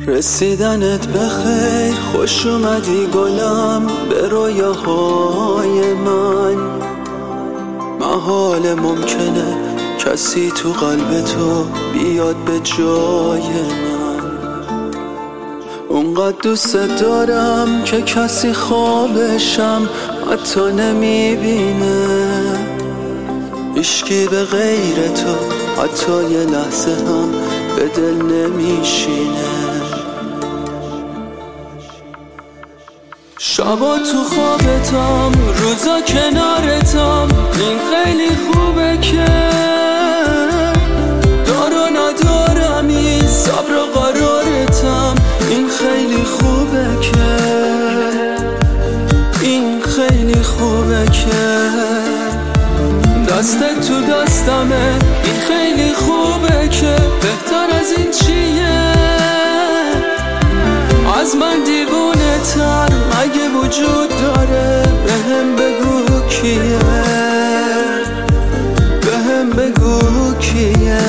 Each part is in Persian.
رسیدنت بخیر، خوش اومدی گلم به رویاهای من. محال ممکنه کسی تو قلب تو بیاد به جای من. اونقدر دوست دارم که کسی خوابشم حتی نمیبینه. هیچکی به غیر تو حتی یه لحظه هم به دل نمیشینه. شبا تو خوابتم، روزا کنارتم، این خیلی خوبه که دار و ندارمی، صبر و قرارتم، این خیلی خوبه که، این خیلی خوبه که دستت تو دستمه، این خیلی خوبه که بهتر از این چیه؟ از من دیوونه تر مگه وجود داره؟ بهم بگو کیه، بهم بگو کیه.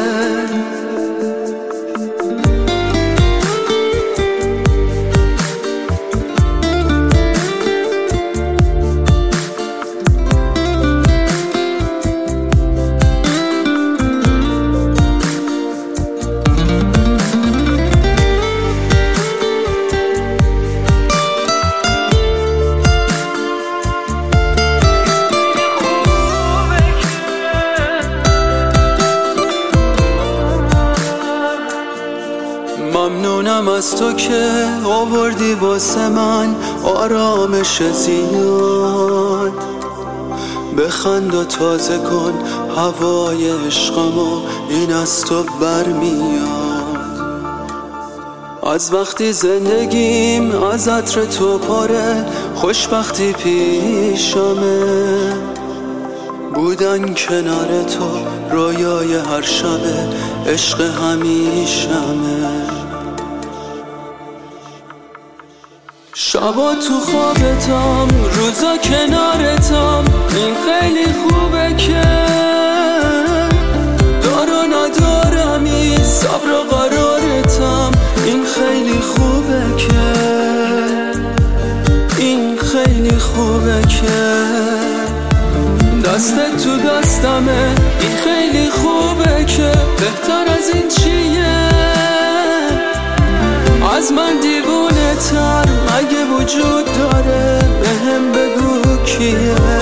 ممنونم از تو که آوردی واسه من آرامش زیاد. بخند و تازه کن هوای عشقمو، این از تو برمیاد. از وقتی زندگیم از عطر تو پاره، خوشبختی پیشمه. بودن کنار تو رویای هر شبه، عشق همیشمه. شبا تو خوابتم، روزا کنارتم، این خیلی خوبه که دار و ندارمی، صبر و قرارتم، این خیلی خوبه که، این خیلی خوبه که دستت تو دستمه، این خیلی خوبه که بهتر از این چیه؟ از من دیوونه تر مگه وجود داره؟ بهم بگو کیه.